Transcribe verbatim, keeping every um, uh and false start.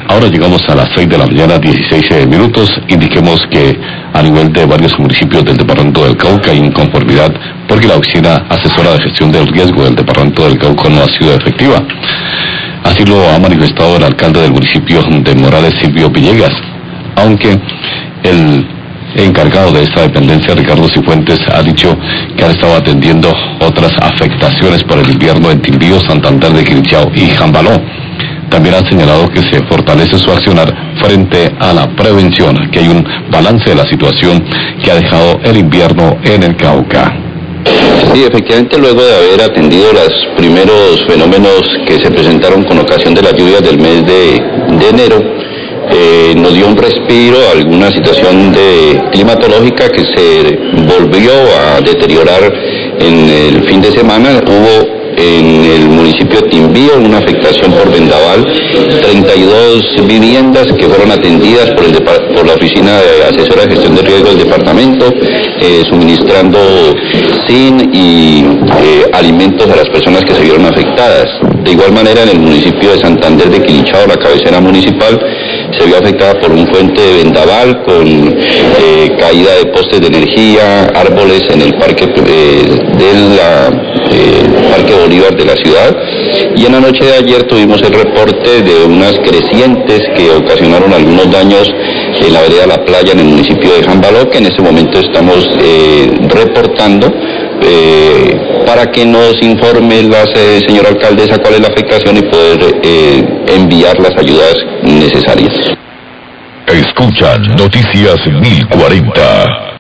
Ahora llegamos a las seis de la mañana, dieciséis minutos. Indiquemos que a nivel de varios municipios del departamento del Cauca hay inconformidad porque la Oficina Asesora de Gestión del Riesgo del departamento del Cauca no ha sido efectiva. Así lo ha manifestado el alcalde del municipio de Morales, Silvio Villegas, aunque el encargado de esta dependencia, Ricardo Cifuentes, ha dicho que han estado atendiendo otras afectaciones por el invierno en Timbío, Santander de Quilichao y Jambaló. También han señalado que se fortalece su accionar frente a la prevención, que hay un balance de la situación que ha dejado el invierno en el Cauca. Sí, efectivamente, luego de haber atendido los primeros fenómenos que se presentaron con ocasión de las lluvias del mes de, de enero, eh, nos dio un respiro a alguna situación de climatológica que se volvió a deteriorar en el fin de semana. Hubo en el municipio de Timbío una afectación por vendaval, treinta y dos viviendas que fueron atendidas por, el por la Oficina de Asesora de Gestión de Riesgo del departamento, eh, suministrando zinc y eh, alimentos a las personas que se vieron afectadas. De igual manera, en el municipio de Santander de Quilichao, la cabecera municipal, se vio afectada por un fuente de vendaval con eh, caída de postes de energía, árboles en el parque eh, de la eh, Parque Bolívar de la ciudad, y en la noche de ayer tuvimos el reporte de unas crecientes que ocasionaron algunos daños en la vereda La Playa en el municipio de Jambaló, que en este momento estamos eh, reportando eh, para que nos informe la eh, señora alcaldesa cuál es la afectación y poder eh, enviar las ayudas necesarias. Escuchan Noticias mil cuarenta.